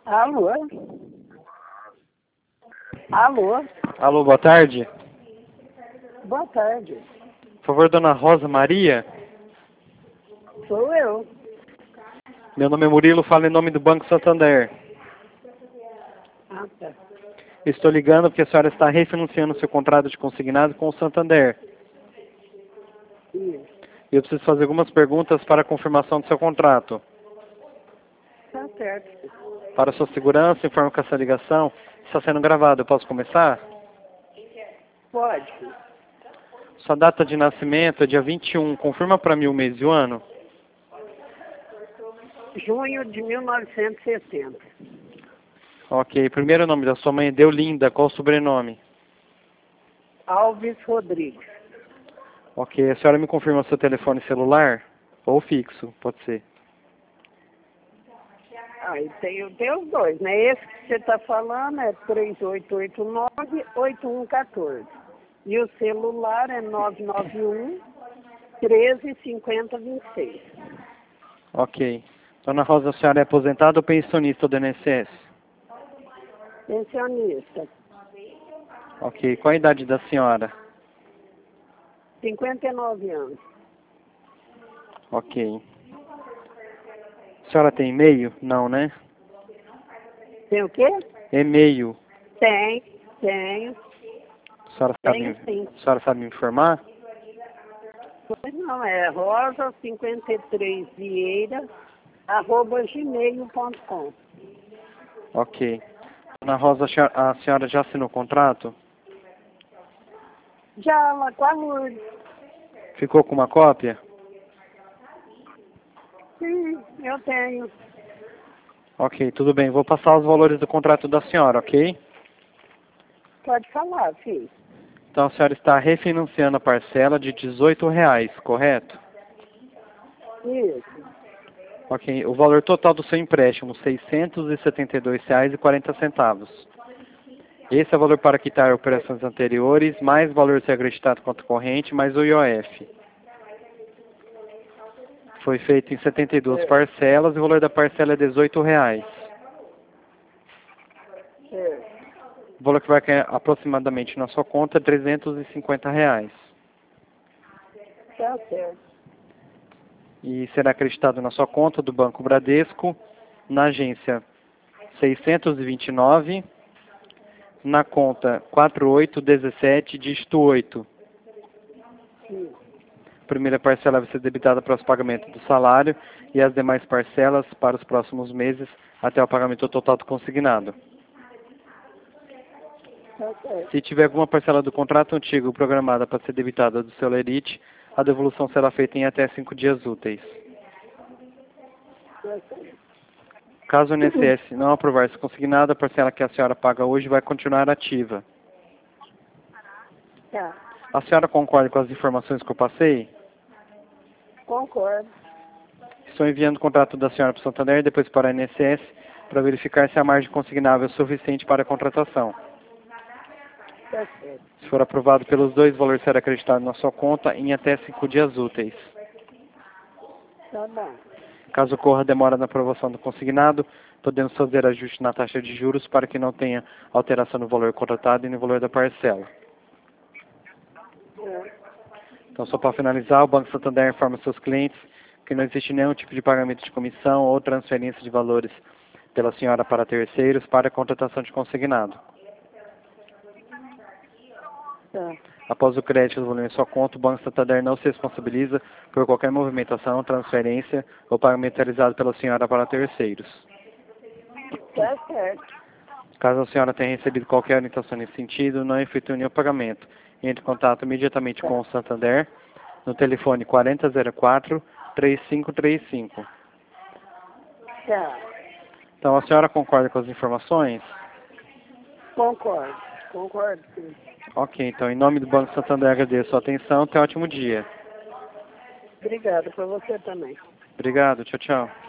Alô? Alô? Alô, boa tarde. Boa tarde. Por favor, dona Rosa Maria. Sou eu. Meu nome é Murilo, falo em nome do Banco Santander. Ah, tá. Estou ligando porque a senhora está refinanciando seu contrato de consignado com o Santander. Isso. E eu preciso fazer algumas perguntas para a confirmação do seu contrato. Tá certo. Para sua segurança, informo que essa ligação está sendo gravada. Eu posso começar? Pode. Sua data de nascimento é dia 21. Confirma para mim o mês e o ano. Junho de 1960. Ok. Primeiro nome da sua mãe é Deolinda. Qual o sobrenome? Alves Rodrigues. Ok. A senhora me confirma seu telefone celular? Ou fixo, pode ser. Ah, e tem os dois, né? Esse que você está falando é 3889-8114. E o celular é 991-135026. Ok. Dona Rosa, a senhora é aposentada ou pensionista do INSS? Pensionista. Ok. Qual a idade da senhora? 59 anos. Ok. A senhora tem e-mail? Não, né? Tem o quê? E-mail. Tenho. A senhora Tenho sim. sabe me informar? Pois não, é rosa53vieira@gmail.com. Ok. Dona Rosa, a senhora já assinou o contrato? Já lá com a Lourdes. Ficou com uma cópia? Sim, eu tenho. Ok, tudo bem. Vou passar os valores do contrato da senhora, ok? Pode falar, filho. Então a senhora está refinanciando a parcela de R$18, correto? Isso. Ok. O valor total do seu empréstimo, R$672,40. Esse é o valor para quitar operações anteriores, mais valor ser acreditado conta corrente, mais o IOF. Foi feito em 72 parcelas e o valor da parcela é R$18. É. O valor que vai cair aproximadamente na sua conta é R$350. Tá certo. E será acreditado na sua conta do Banco Bradesco, na agência 629, na conta 4817, dígito 8. Sim. A primeira parcela vai ser debitada para os pagamentos do salário e as demais parcelas para os próximos meses até o pagamento total do consignado. Tá certo. Se tiver alguma parcela do contrato antigo programada para ser debitada do seu lerite, a devolução será feita em até 5 dias úteis. Tá certo. Caso o INSS não aprovar esse consignado, a parcela que a senhora paga hoje vai continuar ativa. Tá. A senhora concorda com as informações que eu passei? Concordo. Estou enviando o contrato da senhora para o Santander e depois para a INSS para verificar se a margem consignável é suficiente para a contratação. Tá certo. Se for aprovado pelos dois, o valor será acreditado na sua conta em até 5 dias úteis. Tá bom. Caso ocorra demora na aprovação do consignado, podemos fazer ajuste na taxa de juros para que não tenha alteração no valor contratado e no valor da parcela. É. Então, só para finalizar, o Banco Santander informa seus clientes que não existe nenhum tipo de pagamento de comissão ou transferência de valores pela senhora para terceiros para a contratação de consignado. Tá. Após o crédito do volume em sua conta, o Banco Santander não se responsabiliza por qualquer movimentação, transferência ou pagamento realizado pela senhora para terceiros. Tá certo. Caso a senhora tenha recebido qualquer orientação nesse sentido, não efetue nenhum pagamento. Entre em contato imediatamente com o Santander no telefone 4004-3535. Tá. Então, a senhora concorda com as informações? Concordo. Concordo, sim. Ok, então, em nome do Banco Santander, agradeço a sua atenção. Tenha um ótimo dia. Obrigada por você também. Obrigado, tchau, tchau.